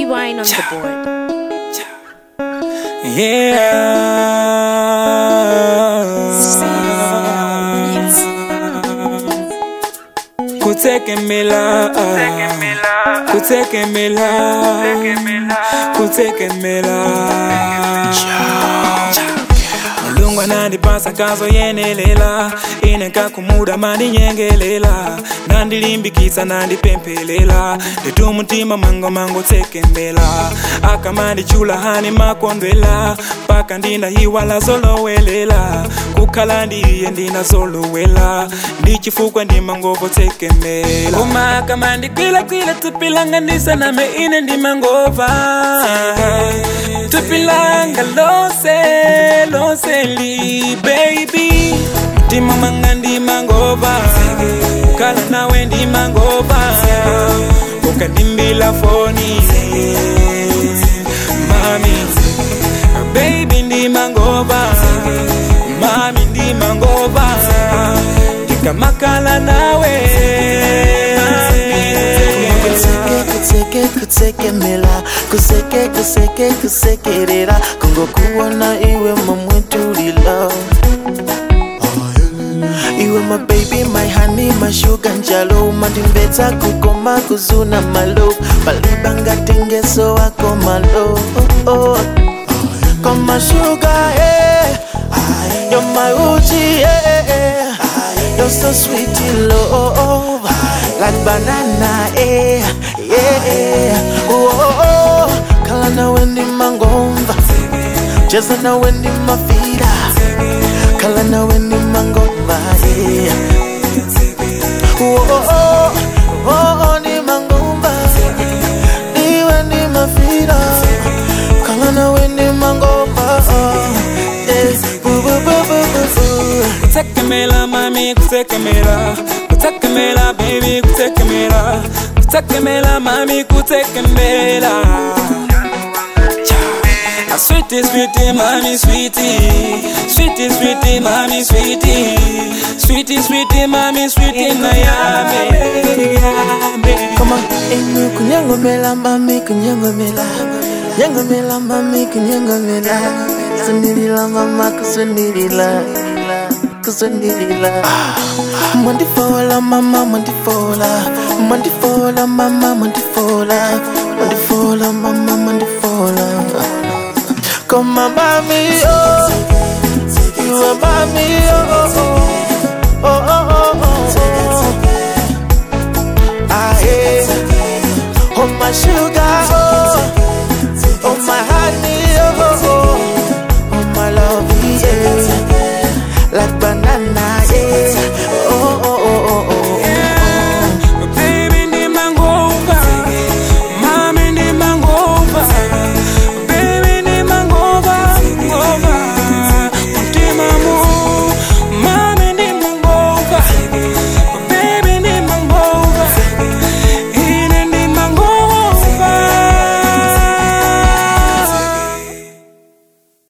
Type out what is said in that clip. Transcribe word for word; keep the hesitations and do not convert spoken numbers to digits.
Rewind on the board. Yeah. Kutekemela, kutekemela, kutekemela. Malungwa nandi pasa kazo yenelela, ineka kumuda mani nyengelela, nandi limbikisa nandi pempelela, detu mutima mango mango tekemela, akamandi chula hani makondwela, paka ndina hiwala zolo welela, kukalandi iye ndina zolo wela, ndichifukwa ndi mangovo tekemela. Kuma akamandi kwila kwila tupilanga ndisa na me ine ndi mangova, tupilanga lose lose li baby, tima manga ndi mangova, kala nawe ndi mangova, ukadimbila foni mami, baby ndi mangova, mami ndi mangova, tika makala nawe. Kuseke kuseke mela, kuseke kuseke kuseke rera, kongo kuona iwe mamwetulila. Iwe my baby, my honey, my sugar njalo, mandimbeta kukoma kuzuna malo, balibanga tingeso wako malo. Oh, oh. Come my sugar, eh, you're my Uchi, eh, you're so sweet in love, like banana, eh, yeah, oh, oh, oh. Kala na wendi mangomba, cheza na wendi mafida, kala na wendi mangomba, yeah, oh, oh, oh, oh, oh, ni mangomba, ni wendi mafida, kala na wendi mangomba, yeah, boo, boo, boo, boo, boo. Kutekemela mami, kutekemela, kutekemela baby, kutekemela, kutekemela mami, kutekemela. Sweetie, sweetie, mommy, sweetie, sweetie, sweetie, mommy, sweetie, sweetie, sweetie, mommy, sweetie, Nayame. Come on, ingu kunyango mela, mami, kunyango mela, kunyango mela, mami, kunyango mela, kusundilila, mama, kusundilila, kusundilila. Mandifola, mama, mandifola, mandifola, mama, mandifola, mandifola, mama, mandifola. Come on, mommy, oh, you are mommy, oh, oh, oh, oh, oh, oh, oh. Ah, yeah. Oh, my sugar.